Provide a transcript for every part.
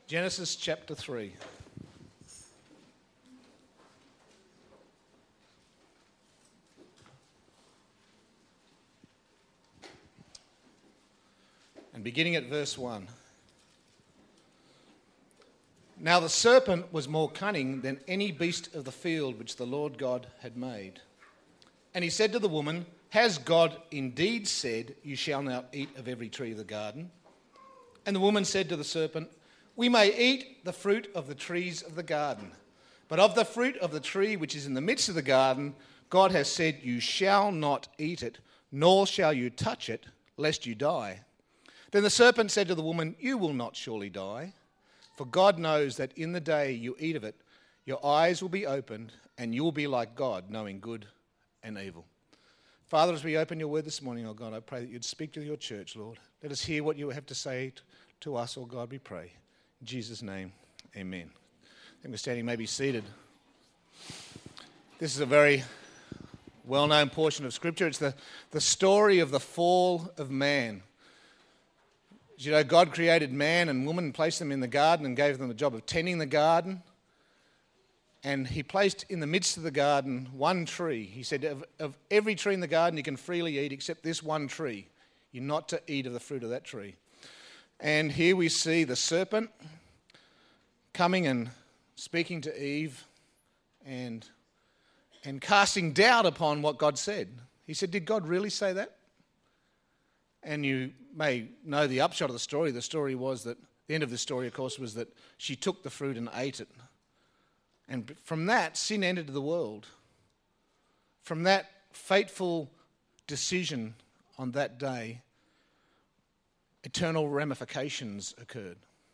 Genesis chapter 3. And beginning at verse 1. Now the serpent was more cunning than any beast of the field which the Lord God had made. And he said to the woman, Has God indeed said, You shall not eat of every tree of the garden? And the woman said to the serpent, We may eat the fruit of the trees of the garden, but of the fruit of the tree which is in the midst of the garden, God has said, You shall not eat it, nor shall you touch it, lest you die. Then the serpent said to the woman, You will not surely die, for God knows that in the day you eat of it, your eyes will be opened, and you will be like God, knowing good and evil. Father, as we open your word this morning, oh God, I pray that you'd speak to your church, Lord. Let us hear what you have to say to us, oh God, we pray. In Jesus' name, amen. I think we're standing, maybe seated. This is a very well-known portion of Scripture. It's the story of the fall of man. As you know, God created man and woman and placed them in the garden and gave them the job of tending the garden. And he placed in the midst of the garden one tree. He said, of every tree in the garden you can freely eat except this one tree. You're not to eat of the fruit of that tree. And here we see the serpent coming and speaking to Eve and casting doubt upon what God said. He said, Did God really say that? And you may know the upshot of the story. The story was that, the end of the story, of course, was that she took the fruit and ate it. And from that, sin entered the world. From that fateful decision on that day, eternal ramifications occurred.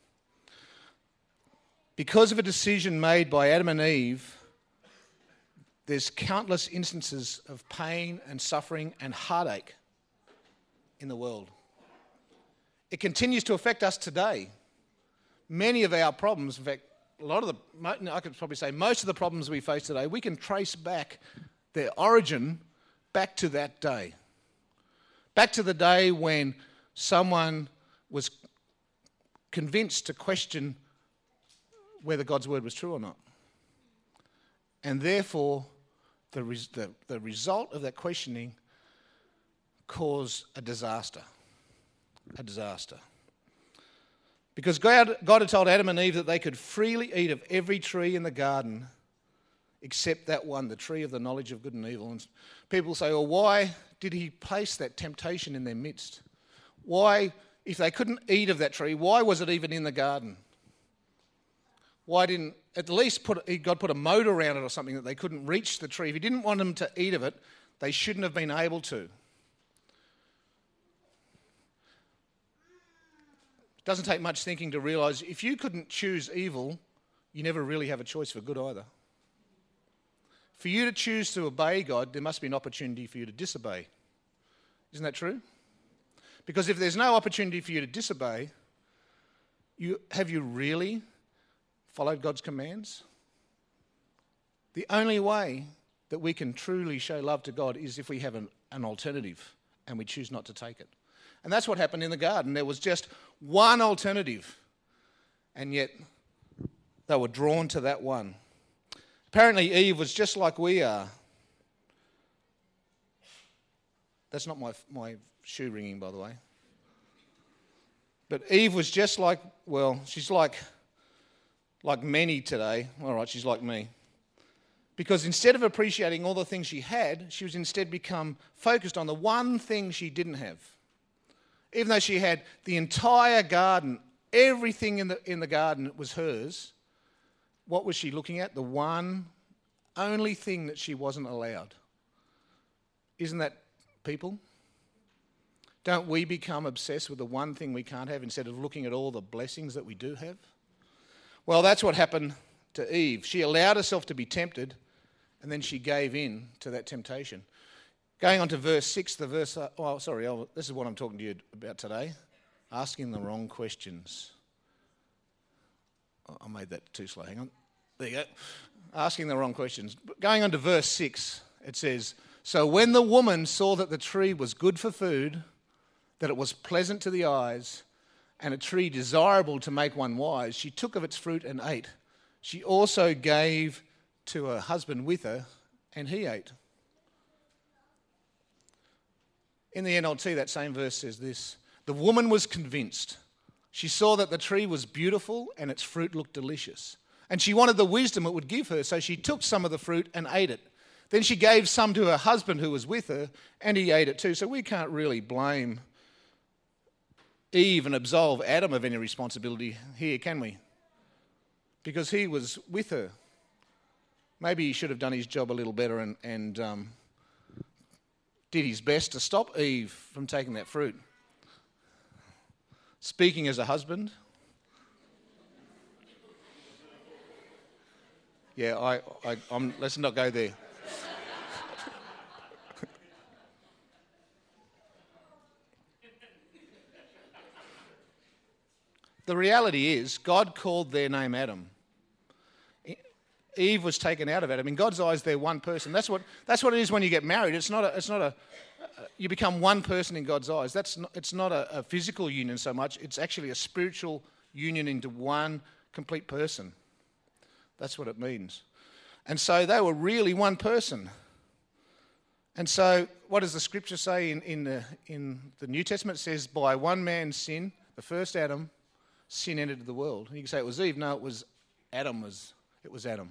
Because of a decision made by Adam and Eve, there's countless instances of pain and suffering and heartache in the world. It continues to affect us today. Many of our problems, in fact, I could probably say most of the problems we face today, we can trace back their origin back to that day. Back to the day when someone was convinced to question whether God's word was true or not. And therefore, the result of that questioning caused a disaster. A disaster. Because God had told Adam and Eve that they could freely eat of every tree in the garden except that one, the tree of the knowledge of good and evil. And people say, well, why did he place that temptation in their midst? Why, if they couldn't eat of that tree, why was it even in the garden? Why didn't, at least God put a moat around it or something that they couldn't reach the tree? If he didn't want them to eat of it, they shouldn't have been able to. It doesn't take much thinking to realise if you couldn't choose evil, you never really have a choice for good either. For you to choose to obey God, there must be an opportunity for you to disobey. Isn't that true? Because if there's no opportunity for you to disobey, have you really followed God's commands? The only way that we can truly show love to God is if we have an alternative and we choose not to take it. And that's what happened in the garden. There was just one alternative, and yet they were drawn to that one. Apparently Eve was just like we are. That's not my shoe ringing, by the way. But Eve was just like, well, she's like many today. All right, she's like me. Because instead of appreciating all the things she had, she was instead become focused on the one thing she didn't have. Even though she had the entire garden, everything in the garden was hers, what was she looking at? The one, only thing that she wasn't allowed. Isn't that people? Don't we become obsessed with the one thing we can't have instead of looking at all the blessings that we do have? Well, that's what happened to Eve. She allowed herself to be tempted, and then she gave in to that temptation. Going on to verse 6, this is what I'm talking to you about today. Asking the wrong questions. I made that too slow, hang on. There you go. Asking the wrong questions. Going on to verse 6, it says, So when the woman saw that the tree was good for food, that it was pleasant to the eyes, and a tree desirable to make one wise, she took of its fruit and ate. She also gave to her husband with her, and he ate. In the NLT, that same verse says this: the woman was convinced. She saw that the tree was beautiful and its fruit looked delicious. And she wanted the wisdom it would give her, so she took some of the fruit and ate it. Then she gave some to her husband who was with her, and he ate it too. So we can't really blame Eve and absolve Adam of any responsibility here, can we? Because he was with her. Maybe he should have done his job a little better and did his best to stop Eve from taking that fruit. Speaking as a husband, yeah, let's not go there. The reality is, God called their name Adam. Eve was taken out of Adam. In God's eyes, they're one person. That's what it is when you get married. You become one person in God's eyes. It's not a physical union so much. It's actually a spiritual union into one complete person. That's what it means. And so they were really one person. And so what does the scripture say in the New Testament? It says, by one man's sin, the first Adam, sin entered the world. And you can say it was Eve. No, it was Adam. It was Adam.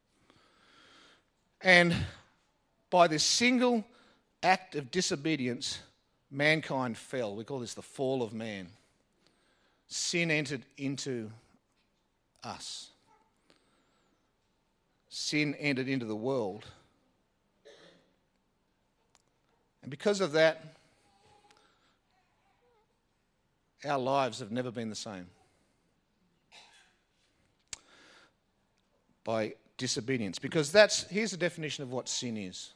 And by this single act of disobedience, mankind fell. We call this the fall of man. Sin entered into us. Sin entered into the world. And because of that, our lives have never been the same. By disobedience. Because here's the definition of what sin is.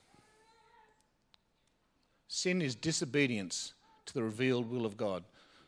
Sin is disobedience to the revealed will of God.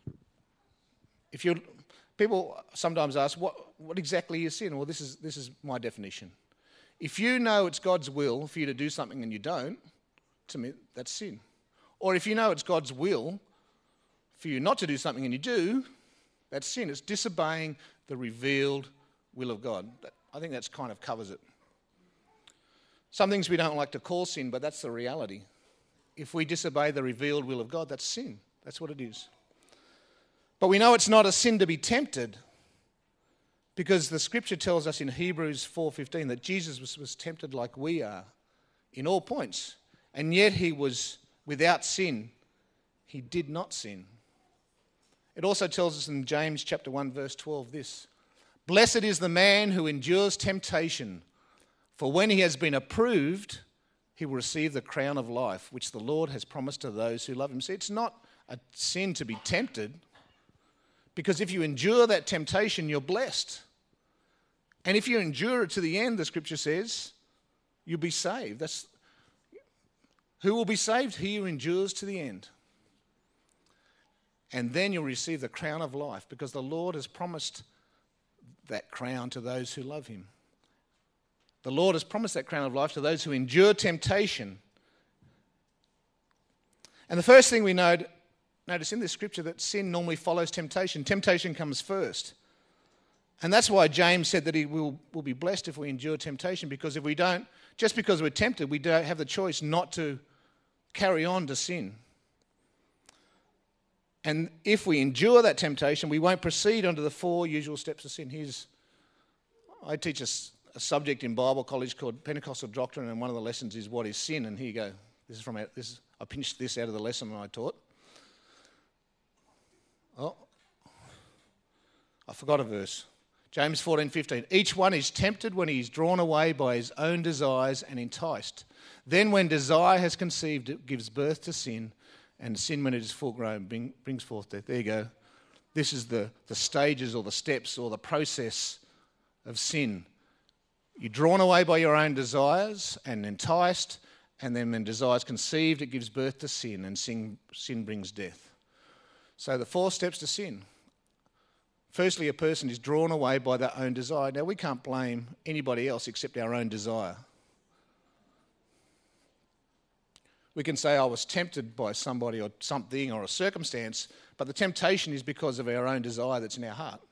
People sometimes ask, what exactly is sin? Well, this is my definition. If you know it's God's will for you to do something and you don't, to me, that's sin. Or if you know it's God's will for you not to do something and you do, that's sin. It's disobeying the revealed will of God. I think that kind of covers it. Some things we don't like to call sin, but that's the reality. If we disobey the revealed will of God, that's sin. That's what it is. But we know it's not a sin to be tempted, because the scripture tells us in Hebrews 4:15 that Jesus was tempted like we are in all points, and yet he was without sin. He did not sin. It also tells us in James chapter 1 verse 12 this: blessed is the man who endures temptation, for when he has been approved, he will receive the crown of life, which the Lord has promised to those who love him. See, it's not a sin to be tempted, because if you endure that temptation, you're blessed. And if you endure it to the end, the scripture says, you'll be saved. Who will be saved? He who endures to the end. And then you'll receive the crown of life, because the Lord has promised that crown to those who love him. The Lord has promised that crown of life to those who endure temptation. And the first thing we notice in this scripture, that sin normally follows temptation. Temptation comes first. And that's why James said that we'll be blessed if we endure temptation, because if we don't, just because we're tempted, we don't have the choice not to carry on to sin. And if we endure that temptation, we won't proceed onto the 4 usual steps of sin. I teach a subject in Bible college called Pentecostal Doctrine, and one of the lessons is what is sin. And here you go. I pinched this out of the lesson I taught. Oh, I forgot a verse. James 14:15. Each one is tempted when he is drawn away by his own desires and enticed. Then when desire has conceived, it gives birth to sin, and sin, when it is full grown, brings forth death. There you go. This is the stages or the steps or the process of sin. You're drawn away by your own desires and enticed, and then when desire is conceived, it gives birth to sin, and sin brings death. So the 4 steps to sin. Firstly, a person is drawn away by their own desire. Now, we can't blame anybody else except our own desire. We can say I was tempted by somebody or something or a circumstance, but the temptation is because of our own desire that's in our heart.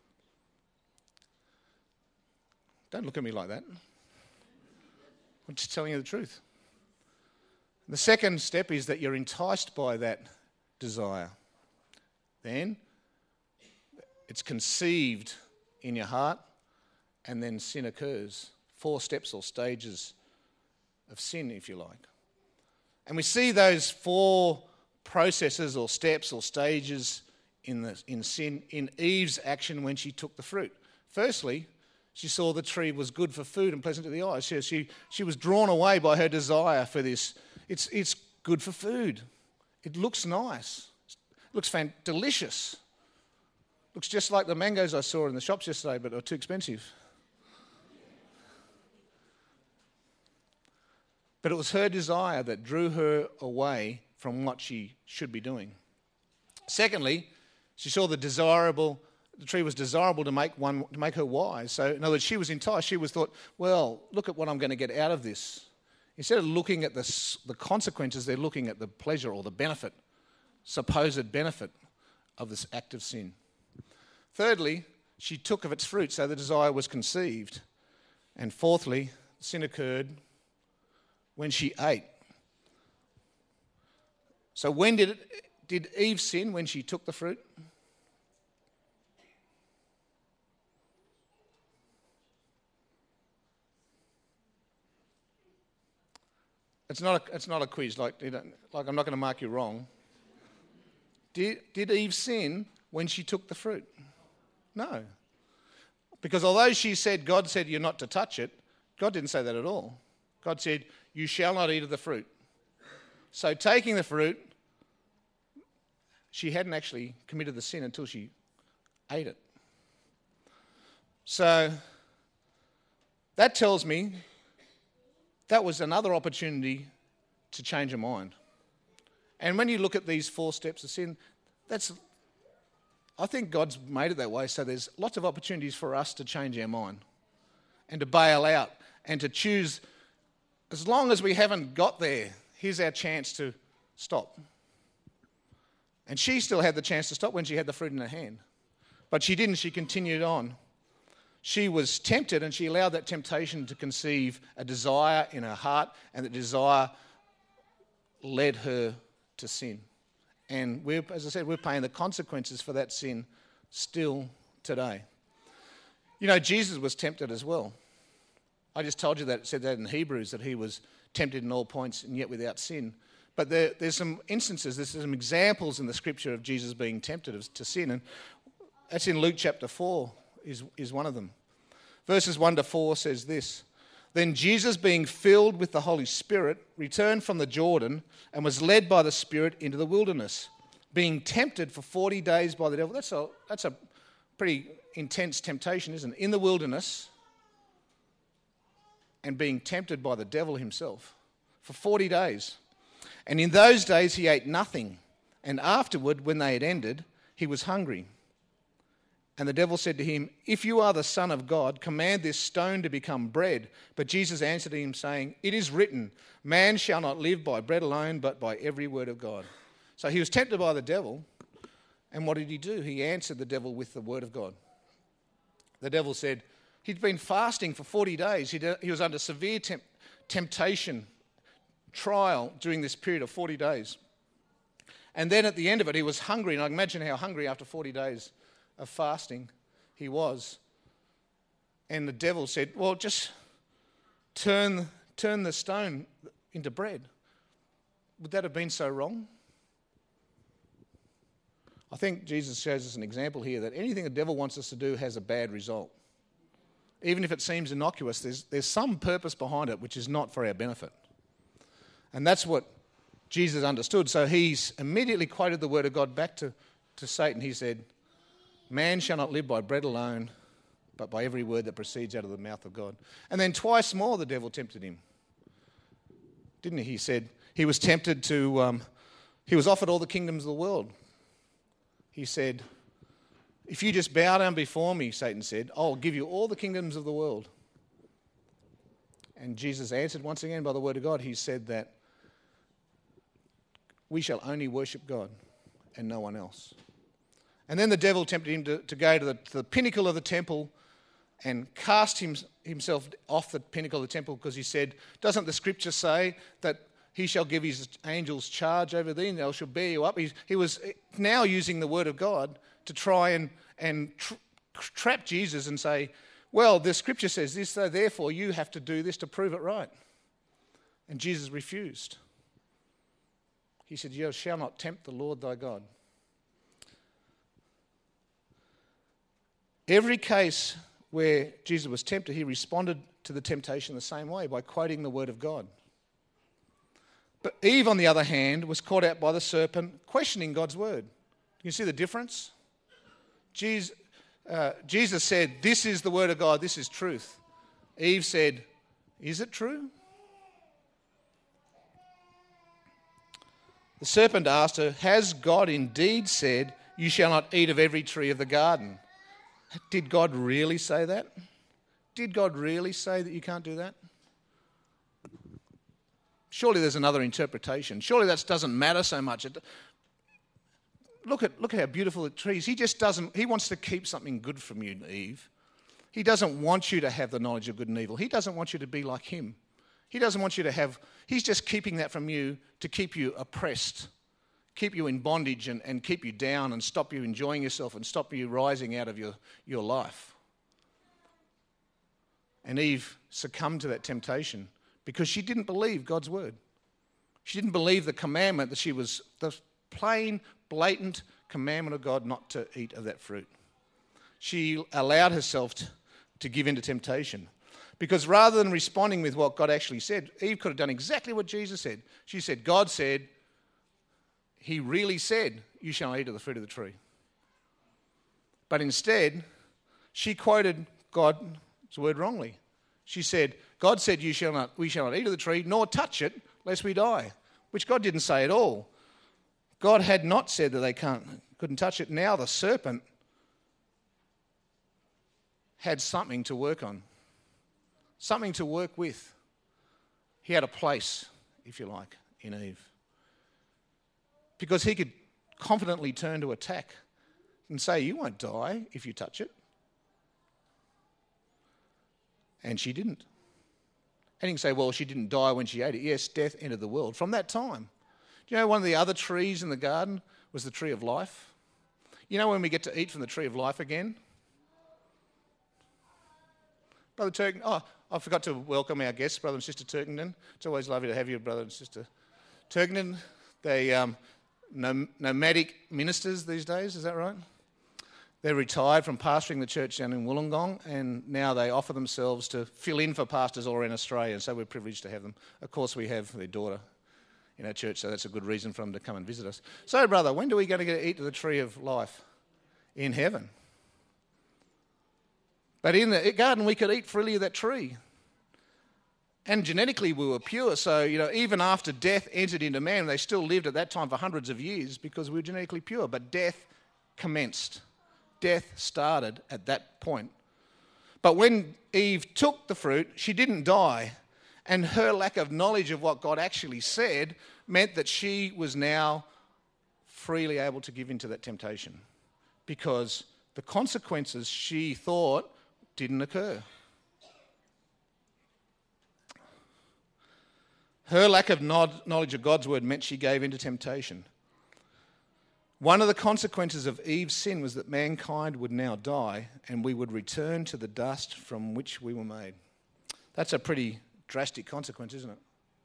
Don't look at me like that. I'm just telling you the truth. The second step is that you're enticed by that desire. Then it's conceived in your heart, and then sin occurs. 4 steps or stages of sin, if you like. And we see those 4 processes or steps or stages in sin in Eve's action when she took the fruit. Firstly, she saw the tree was good for food and pleasant to the eyes. She was drawn away by her desire for this. It's good for food. It looks nice. It looks delicious. Looks just like the mangoes I saw in the shops yesterday, but are too expensive. But it was her desire that drew her away from what she should be doing. Secondly, she saw the tree was desirable to make her wise. So in other words, she was enticed. She was thought, well, look at what I'm going to get out of this. Instead of looking at the consequences, they're looking at the pleasure or the benefit, supposed benefit of this act of sin. Thirdly, she took of its fruit, so the desire was conceived. And fourthly, sin occurred when she ate. So when did Eve sin? When she took the fruit? It's not a quiz. Like I'm not going to mark you wrong. Did Eve sin when she took the fruit? No. Because although God said you're not to touch it, God didn't say that at all. God said, you shall not eat of the fruit. So taking the fruit, she hadn't actually committed the sin until she ate it. So that tells me that was another opportunity to change her mind. And when you look at these 4 steps of sin, I think God's made it that way, so there's lots of opportunities for us to change our mind and to bail out and to choose. As long as we haven't got there, here's our chance to stop. And she still had the chance to stop when she had the fruit in her hand. But she didn't. She continued on. She was tempted, and she allowed that temptation to conceive a desire in her heart, and the desire led her to sin. And as I said, we're paying the consequences for that sin still today. You know, Jesus was tempted as well. I just told you that, it said that in Hebrews, that he was tempted in all points and yet without sin. But there's some instances, there's some examples in the scripture of Jesus being tempted to sin, and that's in Luke chapter 4 is one of them. Verses 1 to 4 says this: Then Jesus, being filled with the Holy Spirit, returned from the Jordan and was led by the Spirit into the wilderness, being tempted for 40 days by the devil. That's a pretty intense temptation, isn't it? In the wilderness and being tempted by the devil himself for 40 days. And in those days he ate nothing, and afterward, when they had ended, he was hungry. And the devil said to him, If you are the Son of God, command this stone to become bread. But Jesus answered him, saying, It is written, man shall not live by bread alone, but by every word of God. So he was tempted by the devil, and what did he do? He answered the devil with the word of God. The devil said, he'd been fasting for 40 days. He was under severe temptation, trial during this period of 40 days. And then at the end of it, he was hungry, and I can imagine how hungry after 40 days of fasting he was. And the devil said, well, just turn the stone into bread. Would that have been so wrong? I think Jesus shows us an example here that anything the devil wants us to do has a bad result. Even if it seems innocuous, there's some purpose behind it which is not for our benefit. And that's what Jesus understood. So he's immediately quoted the word of God back to Satan. He said, man shall not live by bread alone, but by every word that proceeds out of the mouth of God. And then twice more the devil tempted him. Didn't he? He said he was tempted to, he was offered all the kingdoms of the world. He said, if you just bow down before me, Satan said, I'll give you all the kingdoms of the world. And Jesus answered once again by the word of God. He said that we shall only worship God and no one else. And then the devil tempted him to go to the pinnacle of the temple and cast himself off the pinnacle of the temple, because he said, doesn't the scripture say that he shall give his angels charge over thee and they shall bear you up? He was now using the word of God to try and trap Jesus and say, well, the scripture says this, so therefore you have to do this to prove it right. And Jesus refused. He said, you shall not tempt the Lord thy God. Every case where Jesus was tempted, he responded to the temptation the same way, by quoting the word of God. But Eve, on the other hand, was caught out by the serpent, questioning God's word. You see the difference? Jesus said, this is the word of God, this is truth. Eve said, is it true? The serpent asked her, has God indeed said, you shall not eat of every tree of the garden? Did God really say that? Did God really say that you can't do that? Surely there's another interpretation. Surely that doesn't matter so much. Look at how beautiful the trees. He wants to keep something good from you, Eve. He doesn't want you to have the knowledge of good and evil. He doesn't want you to be like him. He doesn't want you to have, he's just keeping that from you to keep you oppressed, keep you in bondage and keep you down and stop you enjoying yourself and stop you rising out of your life. And Eve succumbed to that temptation because she didn't believe God's word. She didn't believe the commandment that the plain, blatant commandment of God not to eat of that fruit. She allowed herself to give in to temptation. Because rather than responding with what God actually said, Eve could have done exactly what Jesus said. She said, God said, he really said, you shall not eat of the fruit of the tree. But instead, she quoted God's word wrongly. She said, God said, we shall not eat of the tree, nor touch it, lest we die. Which God didn't say at all. God had not said that they couldn't touch it. Now the serpent had something to work on. Something to work with. He had a place, if you like, in Eve. Because he could confidently turn to attack and say, you won't die if you touch it. And she didn't. And you can say, well, she didn't die when she ate it. Yes, death entered the world from that time. Do you know one of the other trees in the garden was the tree of life? You know when we get to eat from the tree of life again? Brother Turkington, I forgot to welcome our guests, Brother and Sister Turkington. It's always lovely to have you, Brother and Sister Turkington. They nomadic ministers these days, is that right? They're retired from pastoring the church down in Wollongong, and now they offer themselves to fill in for pastors all around Australia, and so we're privileged to have them. Of course, we have their daughter in our church, so that's a good reason for them to come and visit us. So, brother, when are we going to eat of the tree of life? In heaven. But in the garden, we could eat freely of that tree. And genetically, we were pure, so, even after death entered into man, they still lived at that time for hundreds of years because we were genetically pure. But death commenced. Death started at that point. But when Eve took the fruit, she didn't die. And her lack of knowledge of what God actually said meant that she was now freely able to give in to that temptation because the consequences she thought didn't occur. Her lack of knowledge of God's word meant she gave in to temptation. One of the consequences of Eve's sin was that mankind would now die and we would return to the dust from which we were made. That's a pretty drastic consequence, isn't it?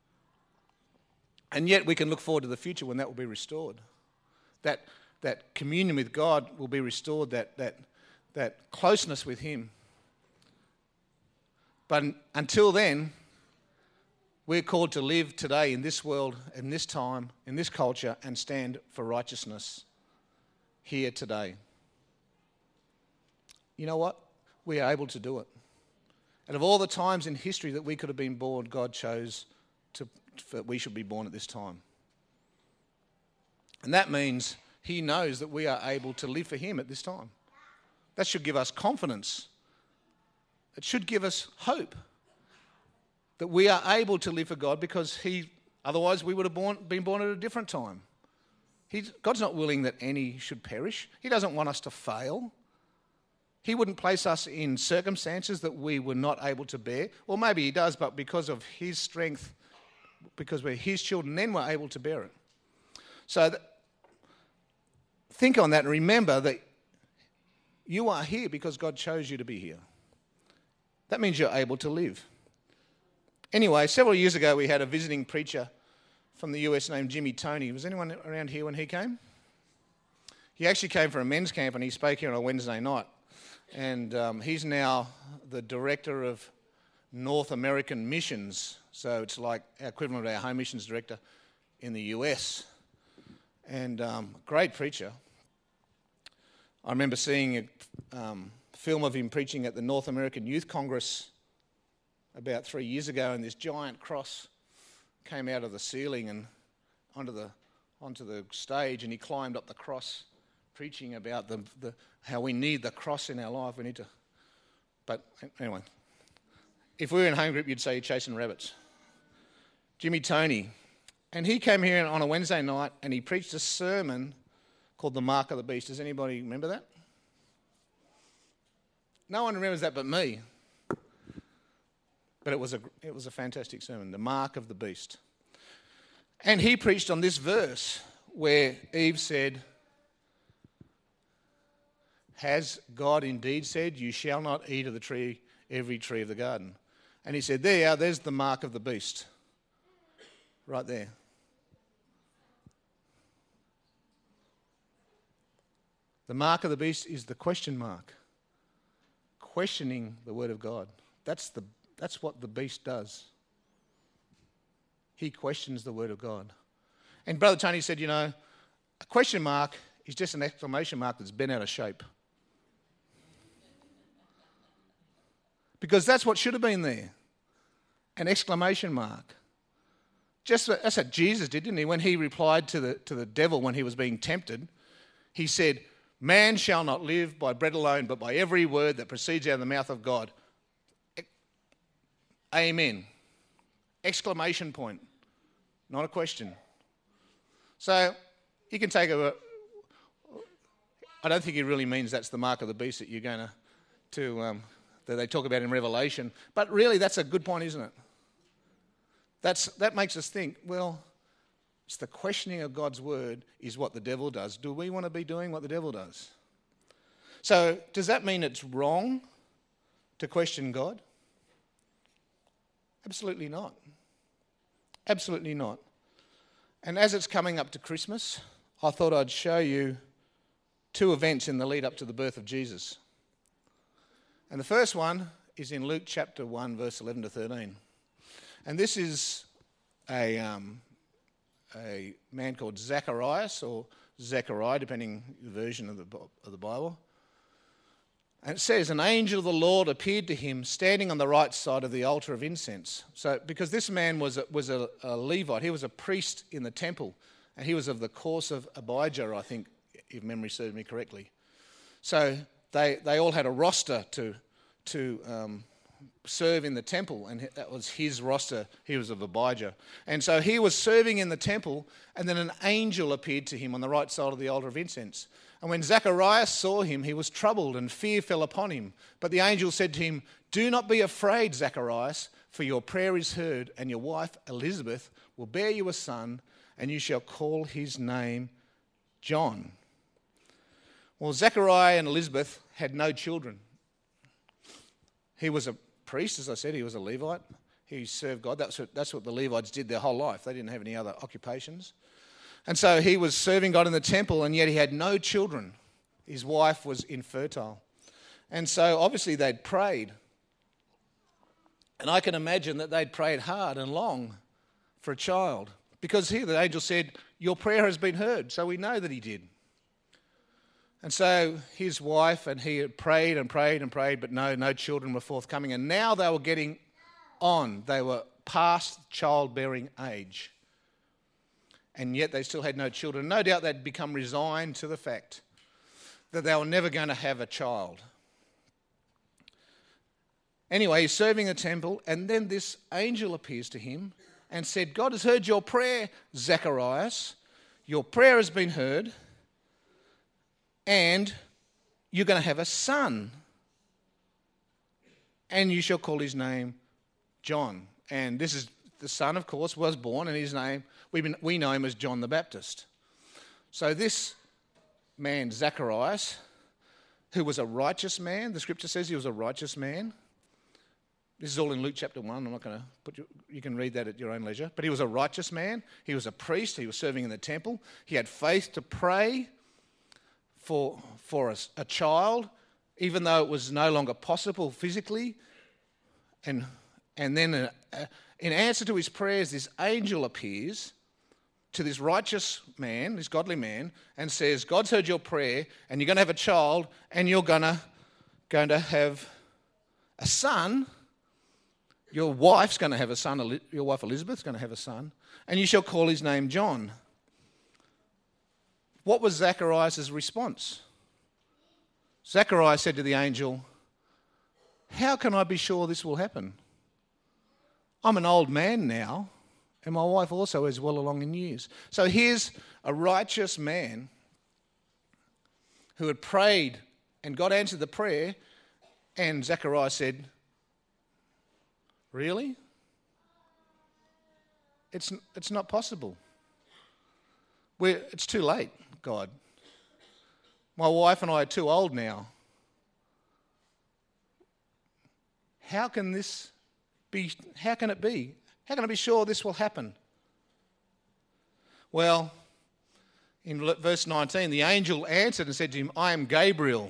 And yet we can look forward to the future when that will be restored. That communion with God will be restored, that closeness with him. But until then, we're called to live today in this world, in this time, in this culture, and stand for righteousness here today. You know what? We are able to do it. And of all the times in history that we could have been born, God chose that we should be born at this time. And that means he knows that we are able to live for him at this time. That should give us confidence. It should give us hope that we are able to live for God because otherwise we would have been born at a different time. God's not willing that any should perish. He doesn't want us to fail. He wouldn't place us in circumstances that we were not able to bear. Or maybe he does, but because of his strength, because we're his children, then we're able to bear it. So think on that and remember that you are here because God chose you to be here. That means you're able to live. Anyway, several years ago we had a visiting preacher from the US named Jimmy Tony. Was anyone around here when he came? He actually came for a men's camp and he spoke here on a Wednesday night. And he's now the director of North American Missions. So it's like our equivalent of our home missions director in the US. And great preacher. I remember seeing a film of him preaching at the North American Youth Congress about 3 years ago, and this giant cross came out of the ceiling and onto the stage, and he climbed up the cross, preaching about how we need the cross in our life. We need to. But anyway, if we were in home group, you'd say you're chasing rabbits. Jimmy Tony, and he came here on a Wednesday night, and he preached a sermon called "The Mark of the Beast." Does anybody remember that? No one remembers that but me. But it was a fantastic sermon, "The Mark of the Beast." And he preached on this verse where Eve said, "Has God indeed said, you shall not eat of the tree, every tree of the garden?" And he said, there's the mark of the beast. Right there. The mark of the beast is the question mark. Questioning the word of God. That's what the beast does. He questions the word of God. And Brother Tony said, a question mark is just an exclamation mark that's bent out of shape. Because that's what should have been there. An exclamation mark. That's what Jesus did, didn't he? When he replied to the devil when he was being tempted, he said, "Man shall not live by bread alone, but by every word that proceeds out of the mouth of God." Amen. Exclamation point. Not a question. So you can take I don't think he really means that's the mark of the beast that you're going to that they talk about in Revelation. But really, that's a good point, isn't it? That makes us think, well, it's the questioning of God's word is what the devil does. Do we want to be doing what the devil does? So does that mean it's wrong to question God? Absolutely not. Absolutely not. And as it's coming up to Christmas, I thought I'd show you two events in the lead up to the birth of Jesus. And the first one is in Luke chapter 1, verse 11 to 13. And this is a man called Zacharias, or Zechariah, depending the version of the Bible. And it says, "An angel of the Lord appeared to him standing on the right side of the altar of incense." So, because this man was a Levite, he was a priest in the temple, and he was of the course of Abijah, I think, if memory serves me correctly. So they all had a roster to serve in the temple, and that was his roster. He was of Abijah. And so he was serving in the temple, and then an angel appeared to him on the right side of the altar of incense. And when Zacharias saw him, he was troubled, and fear fell upon him. But the angel said to him, "Do not be afraid, Zacharias, for your prayer is heard, and your wife Elizabeth will bear you a son, and you shall call his name John." Well, Zechariah and Elizabeth had no children. He was a priest, as I said. He was a Levite. He served God. That's what the Levites did their whole life. They didn't have any other occupations. And so he was serving God in the temple, and yet he had no children. His wife was infertile. And so obviously they'd prayed. And I can imagine that they'd prayed hard and long for a child. Because here the angel said, "Your prayer has been heard." So we know that he did. And so his wife and he had prayed and prayed and prayed, but no children were forthcoming. And now they were getting on. They were past childbearing age. And yet they still had no children. No doubt they'd become resigned to the fact that they were never going to have a child. Anyway, he's serving a temple, and then this angel appears to him and said, "God has heard your prayer, Zacharias. your prayer has been heard, and you're going to have a son. And you shall call his name John. And this is the son, of course, was born, and his name, we know him as John the Baptist. So this man, Zacharias, who was a righteous man, the scripture says he was a righteous man. This is all in Luke chapter 1. I'm not going to put you can read that at your own leisure. But he was a righteous man. He was a priest. He was serving in the temple. He had faith to pray for a child, even though it was no longer possible physically. And then in answer to his prayers, this angel appears to this righteous man, this godly man, and says, God's heard your prayer, and you're going to have a child, and you're going to have a son. Your wife's going to have a son, your wife Elizabeth's going to have a son, and you shall call his name John. What was Zacharias' response? Zacharias said to the angel, how can I be sure this will happen? I'm an old man now, and my wife also is well along in years. So here's a righteous man who had prayed, and God answered the prayer, and Zacharias said, really? It's not possible. It's too late, God. My wife and I are too old now. How can this be? How can it be? How can I be sure this will happen? Well, in verse 19, the angel answered and said to him, I am Gabriel,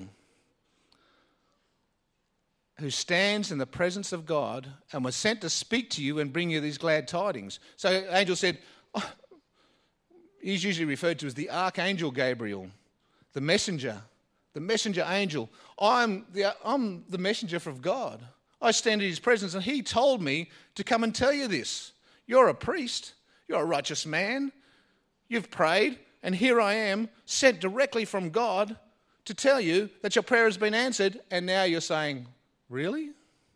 who stands in the presence of God and was sent to speak to you and bring you these glad tidings. So the angel said, he's usually referred to as the archangel Gabriel, the messenger angel. I'm the messenger from God. I stand in his presence, and he told me to come and tell you this. You're a priest. You're a righteous man. You've prayed, and here I am, sent directly from God to tell you that your prayer has been answered, and now you're saying, really?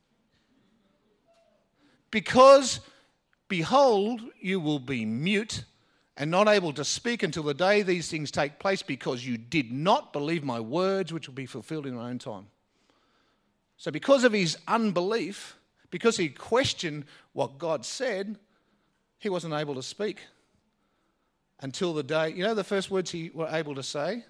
Because, behold, you will be mute and not able to speak until the day these things take place, because you did not believe my words, which will be fulfilled in my own time. So because of his unbelief, because he questioned what God said, he wasn't able to speak until the day. You know the first words he were able to say?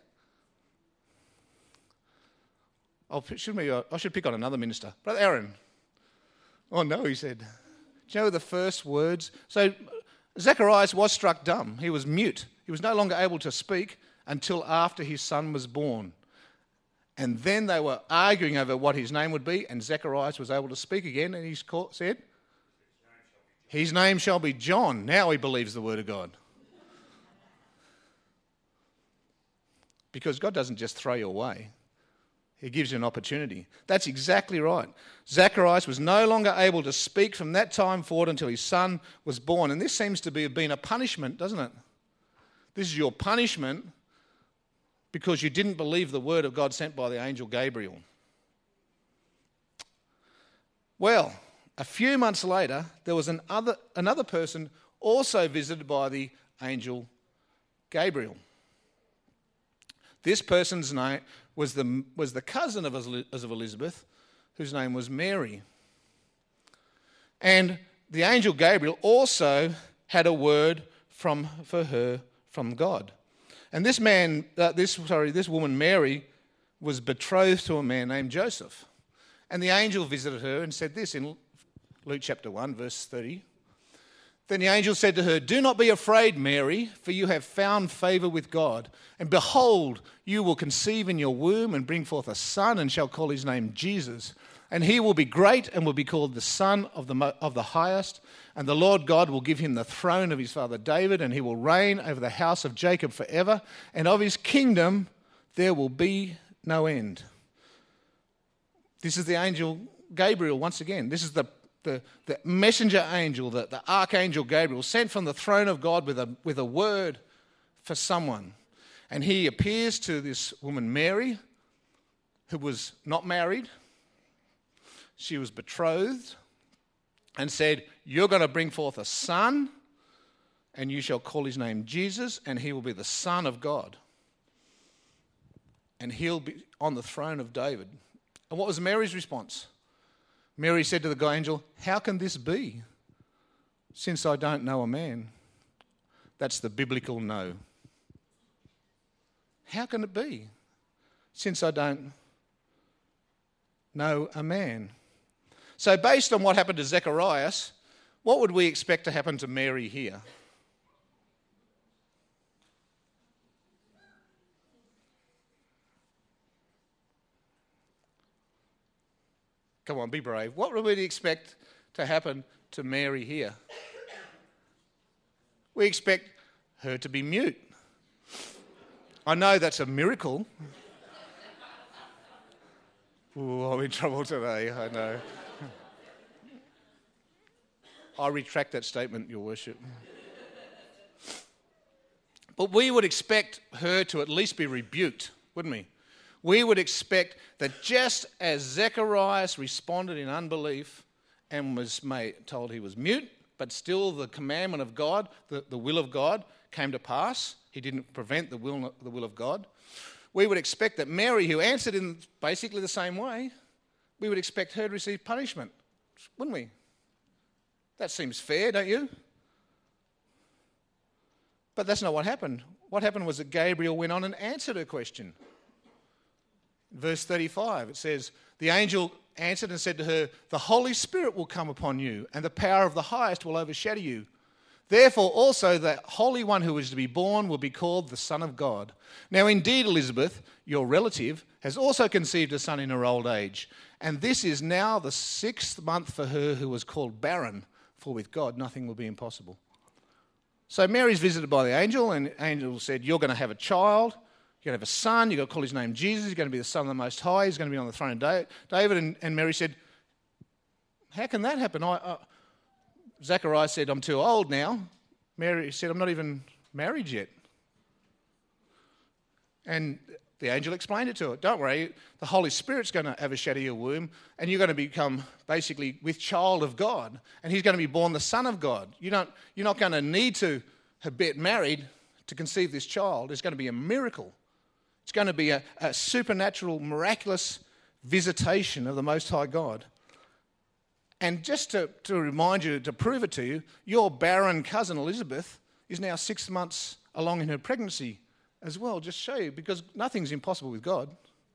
I should pick on another minister. Brother Aaron. Oh no, he said. Do you know the first words? So Zacharias was struck dumb. He was mute. He was no longer able to speak until after his son was born. And then they were arguing over what his name would be, and Zacharias was able to speak again, and he said, his name shall be John. Now he believes the word of God. Because God doesn't just throw you away. He gives you an opportunity. That's exactly right. Zacharias was no longer able to speak from that time forward until his son was born. And this seems to have been a punishment, doesn't it? This is your punishment because you didn't believe the word of God sent by the angel Gabriel. Well, a few months later, there was another person also visited by the angel Gabriel. This person's name was the cousin of Elizabeth, whose name was Mary. And the angel Gabriel also had a word for her from God. And this woman Mary was betrothed to a man named Joseph. And the angel visited her and said this in Luke chapter 1, verse 30. Then the angel said to her, "Do not be afraid, Mary, for you have found favour with God. And behold, you will conceive in your womb and bring forth a son, and shall call his name Jesus. And he will be great and will be called the Son of the Highest. And the Lord God will give him the throne of his father David, and he will reign over the house of Jacob forever. And of his kingdom there will be no end." This is the angel Gabriel once again. This is the messenger angel, the archangel Gabriel, sent from the throne of God with a word for someone. And he appears to this woman Mary, who was not married. She was betrothed, and said, "You're going to bring forth a son, and you shall call his name Jesus, and he will be the Son of God. And he'll be on the throne of David. And what was Mary's response? Mary said to the angel, how can this be, since I don't know a man? That's the biblical no. How can it be, since I don't know a man? So based on what happened to Zacharias, what would we expect to happen to Mary here? Come on, be brave. What would we expect to happen to Mary here? We expect her to be mute. I know that's a miracle. Ooh, I'm in trouble today, I know. I retract that statement, Your Worship. But we would expect her to at least be rebuked, wouldn't we? We would expect that just as Zacharias responded in unbelief and was told he was mute, but still the commandment of God, the will of God, came to pass. He didn't prevent the will of God. We would expect that Mary, who answered in basically the same way, we would expect her to receive punishment, wouldn't we? That seems fair, don't you? But that's not what happened. What happened was that Gabriel went on and answered her question. Verse 35, it says, the angel answered and said to her, the Holy Spirit will come upon you, and the power of the highest will overshadow you. Therefore also the Holy One who is to be born will be called the Son of God. Now indeed, Elizabeth, your relative, has also conceived a son in her old age, and this is now the 6th month for her who was called barren, for with God nothing will be impossible. So Mary's visited by the angel, and the angel said, you're going to have a child. You're going to have a son. You've got to call his name Jesus. He's going to be the Son of the Most High. He's going to be on the throne of David. And Mary said, how can that happen? Zacharias said, I'm too old now. Mary said, I'm not even married yet. And the angel explained it to her. Don't worry, the Holy Spirit's going to overshadow your womb, and you're going to become basically with child of God, and he's going to be born the Son of God. You're not going to need to get married to conceive this child. It's going to be a miracle. It's going to be a supernatural, miraculous visitation of the Most High God. And just to remind you, to prove it to you, your barren cousin Elizabeth is now 6 months along in her pregnancy as well. Just show you, because nothing's impossible with God.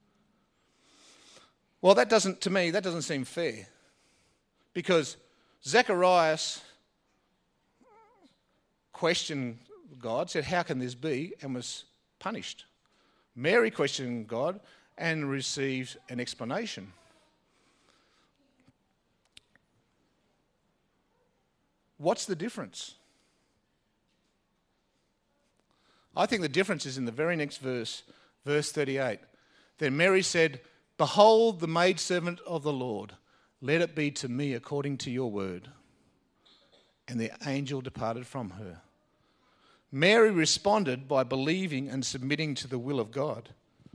Well, to me, that doesn't seem fair. Because Zacharias questioned God, said, how can this be? And was punished. Mary questioned God and received an explanation. What's the difference? I think the difference is in the very next verse, verse 38. Then Mary said, behold the maidservant of the Lord, let it be to me according to your word. And the angel departed from her. Mary responded by believing and submitting to the will of God.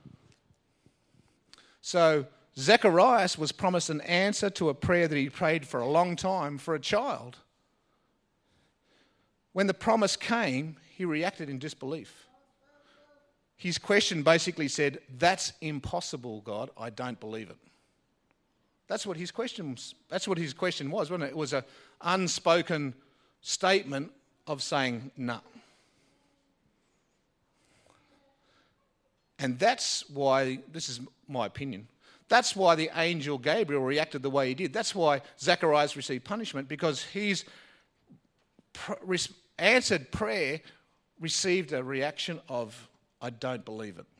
So Zacharias was promised an answer to a prayer that he prayed for a long time for a child. When the promise came, he reacted in disbelief. His question basically said, that's impossible, God, I don't believe it. That's what his question was, wasn't it? It was an unspoken statement of saying, no. And that's why, this is my opinion, that's why the angel Gabriel reacted the way he did. That's why Zacharias received punishment, because his answered prayer received a reaction of, I don't believe it.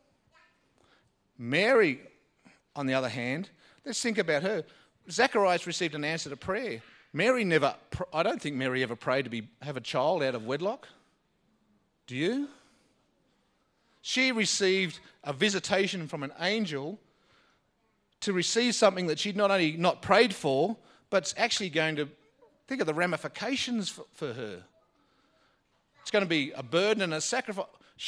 Mary, on the other hand, let's think about her. Zacharias received an answer to prayer. I don't think Mary ever prayed to have a child out of wedlock. Do you? She received a visitation from an angel to receive something that she'd not only not prayed for, but it's actually going to think of the ramifications for her. It's going to be a burden and a sacrifice.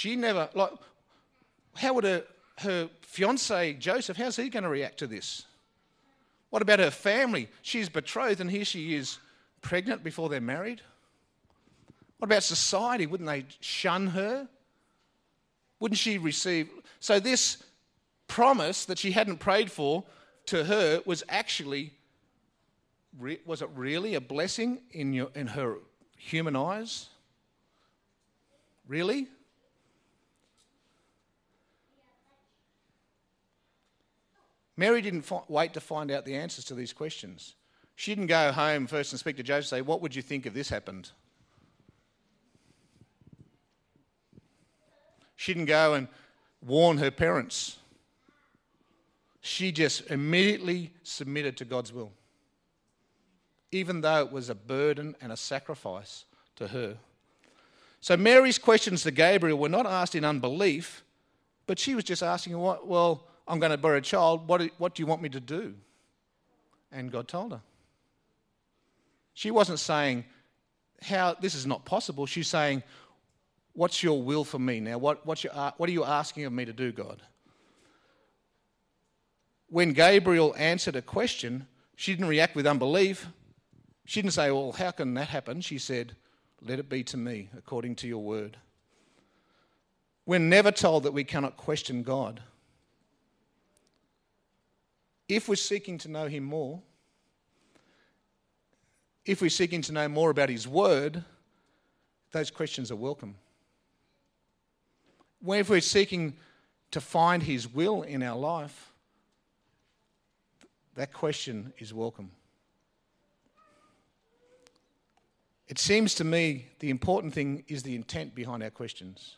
How would her fiancé, Joseph, how's he going to react to this? What about her family? She's betrothed and here she is pregnant before they're married. What about society? Wouldn't they shun her? Wouldn't she receive... So this promise that she hadn't prayed for to her was actually... Was it really a blessing in her human eyes? Really? Mary didn't wait to find out the answers to these questions. She didn't go home first and speak to Joseph and say, what would you think if this happened? She didn't go and warn her parents. She just immediately submitted to God's will, even though it was a burden and a sacrifice to her. So Mary's questions to Gabriel were not asked in unbelief, but she was just asking, well, I'm going to bear a child. What do you want me to do? And God told her. She wasn't saying, "How this is not possible." She's saying, "What's your will for me now? What are you asking of me to do, God?" When Gabriel answered a question, she didn't react with unbelief. She didn't say, "Well, how can that happen?" She said, "Let it be to me according to your word." We're never told that we cannot question God. If we're seeking to know him more, if we're seeking to know more about his word, those questions are welcome. If we're seeking to find his will in our life, that question is welcome. It seems to me the important thing is the intent behind our questions.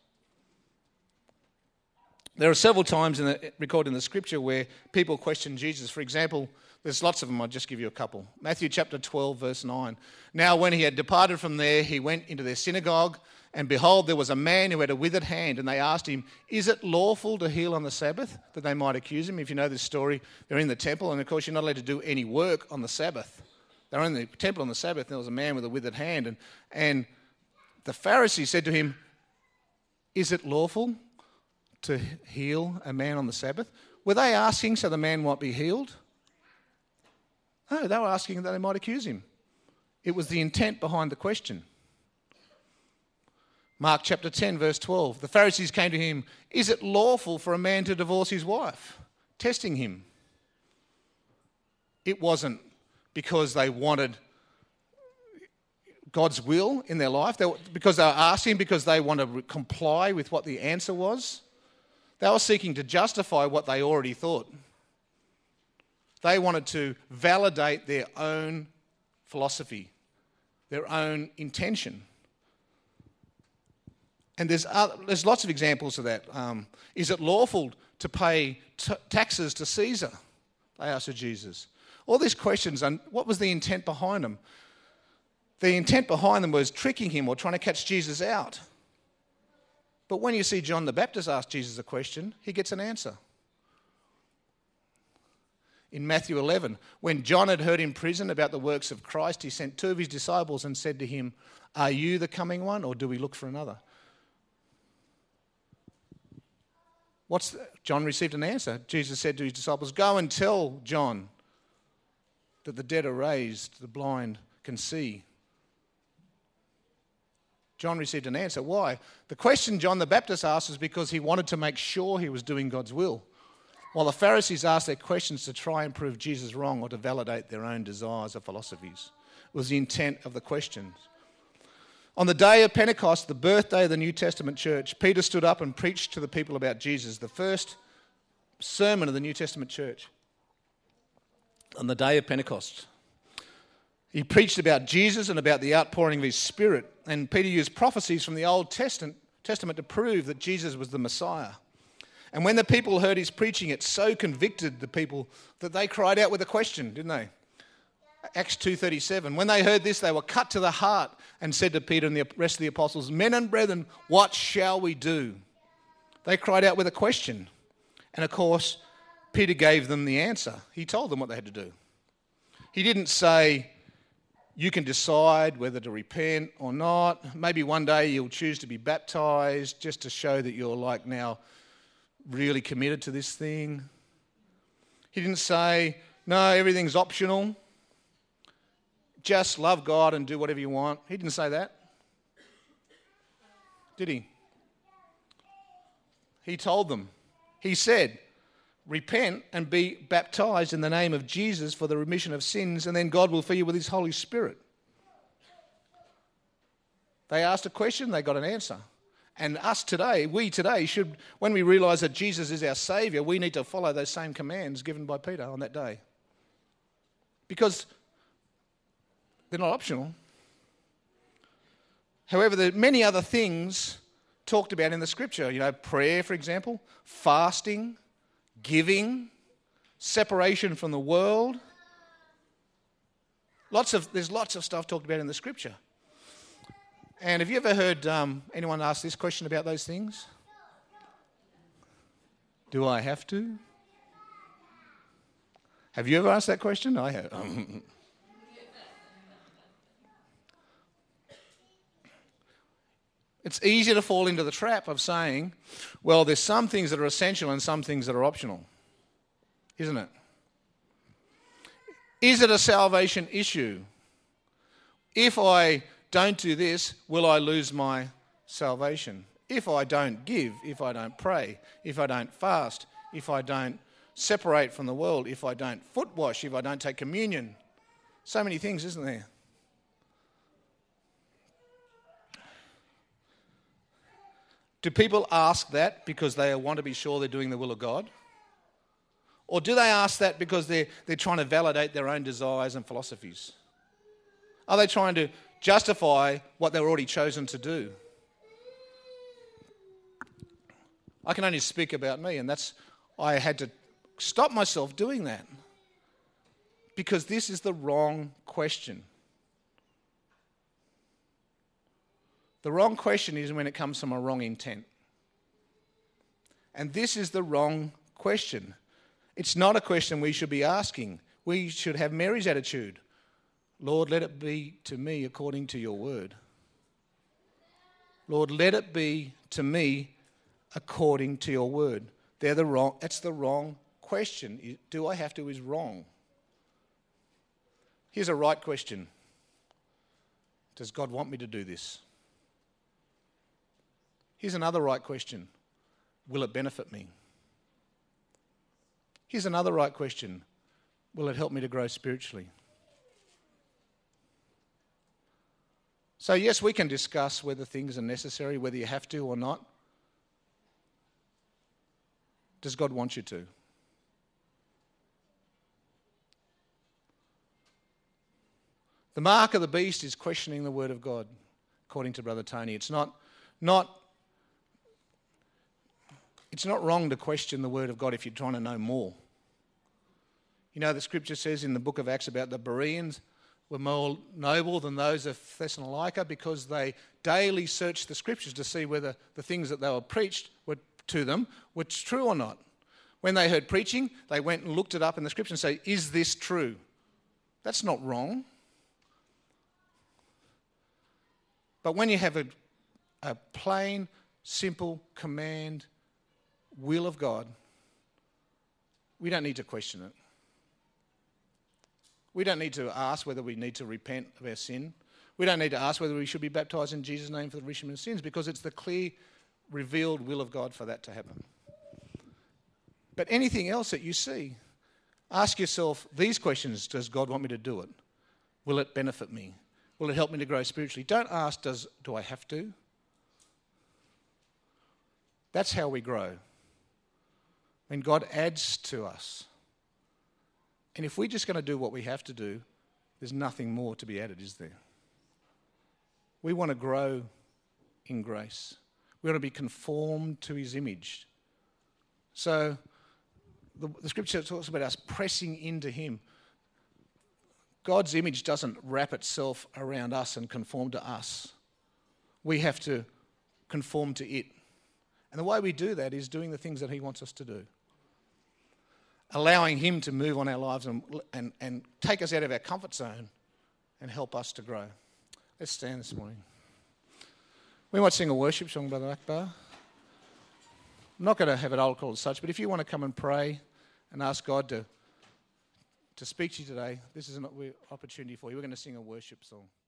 There are several times recorded in the scripture where people question Jesus. For example, there's lots of them. I'll just give you a couple. Matthew chapter 12, verse 9. Now when he had departed from there, he went into their synagogue, and behold, there was a man who had a withered hand, and they asked him, "Is it lawful to heal on the Sabbath?" That they might accuse him. If you know this story, they're in the temple, and of course you're not allowed to do any work on the Sabbath. They're in the temple on the Sabbath, and there was a man with a withered hand, and the Pharisees said to him, "Is it lawful to heal a man on the Sabbath?" Were they asking so the man might be healed? No, they were asking that they might accuse him. It was the intent behind the question. Mark chapter 10, verse 12. The Pharisees came to him, "Is it lawful for a man to divorce his wife?" Testing him. It wasn't because they wanted God's will in their life, because they were asking, because they wanted to comply with what the answer was. They were seeking to justify what they already thought. They wanted to validate their own philosophy, their own intention. And there's lots of examples of that. Is it lawful to pay taxes to Caesar? They asked of Jesus. All these questions, and what was the intent behind them? The intent behind them was tricking him or trying to catch Jesus out. But when you see John the Baptist ask Jesus a question, he gets an answer. In Matthew 11, when John had heard in prison about the works of Christ, he sent two of his disciples and said to him, "Are you the coming one, or do we look for another?" John received an answer. Jesus said to his disciples, "Go and tell John that the dead are raised, the blind can see." John received an answer. Why? The question John the Baptist asked was because he wanted to make sure he was doing God's will, while the Pharisees asked their questions to try and prove Jesus wrong or to validate their own desires or philosophies. It was the intent of the questions. On the day of Pentecost, the birthday of the New Testament church, Peter stood up and preached to the people about Jesus, the first sermon of the New Testament church. On the day of Pentecost, he preached about Jesus and about the outpouring of his Spirit. And Peter used prophecies from the Old Testament to prove that Jesus was the Messiah. And when the people heard his preaching, it so convicted the people that they cried out with a question, didn't they? Acts 2:37. When they heard this, they were cut to the heart and said to Peter and the rest of the apostles, "Men and brethren, what shall we do?" They cried out with a question. And of course, Peter gave them the answer. He told them what they had to do. He didn't say, "You can decide whether to repent or not. Maybe one day you'll choose to be baptized just to show that you're like now really committed to this thing." He didn't say, "No, everything's optional. Just love God and do whatever you want." He didn't say that. did he? He told them. He said, repent and be baptized in the name of Jesus for the remission of sins, and then God will fill you with his Holy Spirit. They asked a question, they got an answer. And we today should, when we realise that Jesus is our Saviour, we need to follow those same commands given by Peter on that day. Because they're not optional. However, there are many other things talked about in the Scripture. Prayer, for example, fasting, giving, separation from the world. There's lots of stuff talked about in the Scripture. And have you ever heard anyone ask this question about those things? Do I have to? Have you ever asked that question? I have. It's easy to fall into the trap of saying, well, there's some things that are essential and some things that are optional. Isn't it? Is it a salvation issue? If I don't do this, will I lose my salvation? If I don't give, if I don't pray, if I don't fast, if I don't separate from the world, if I don't foot wash, if I don't take communion. So many things, isn't there? Do people ask that because they want to be sure they're doing the will of God? Or do they ask that because they're trying to validate their own desires and philosophies? Are they trying to justify what they've already chosen to do? I can only speak about me, and I had to stop myself doing that because this is the wrong question. The wrong question is when it comes from a wrong intent. And this is the wrong question. It's not a question we should be asking. We should have Mary's attitude. Lord, let it be to me according to your word. Lord, let it be to me according to your word. That's the wrong question. Do I have to is wrong. Here's a right question. Does God want me to do this? Here's another right question. Will it benefit me? Here's another right question. Will it help me to grow spiritually? So yes, we can discuss whether things are necessary, whether you have to or not. Does God want you to? The mark of the beast is questioning the word of God, according to Brother Tony. It's not wrong to question the word of God if you're trying to know more. The Scripture says in the book of Acts about the Bereans were more noble than those of Thessalonica because they daily searched the Scriptures to see whether the things that they were preached to them were true or not. When they heard preaching, they went and looked it up in the Scripture and say, is this true? That's not wrong. But when you have a plain, simple command, will of God, we don't need to question it. We don't need to ask whether we need to repent of our sin. We don't need to ask whether we should be baptised in Jesus' name for the remission of sins because it's the clear, revealed will of God for that to happen. But anything else that you see, ask yourself these questions. Does God want me to do it? Will it benefit me? Will it help me to grow spiritually? Don't ask, do I have to? That's how we grow. When God adds to us. And if we're just going to do what we have to do, there's nothing more to be added, is there? We want to grow in grace. We want to be conformed to his image. So the Scripture talks about us pressing into him. God's image doesn't wrap itself around us and conform to us. We have to conform to it. And the way we do that is doing the things that he wants us to do. Allowing him to move on our lives and take us out of our comfort zone and help us to grow. Let's stand this morning. We might sing a worship song, Brother Akbar. I'm not going to have it altar call as such, but if you want to come and pray and ask God to speak to you today, this is an opportunity for you. We're going to sing a worship song.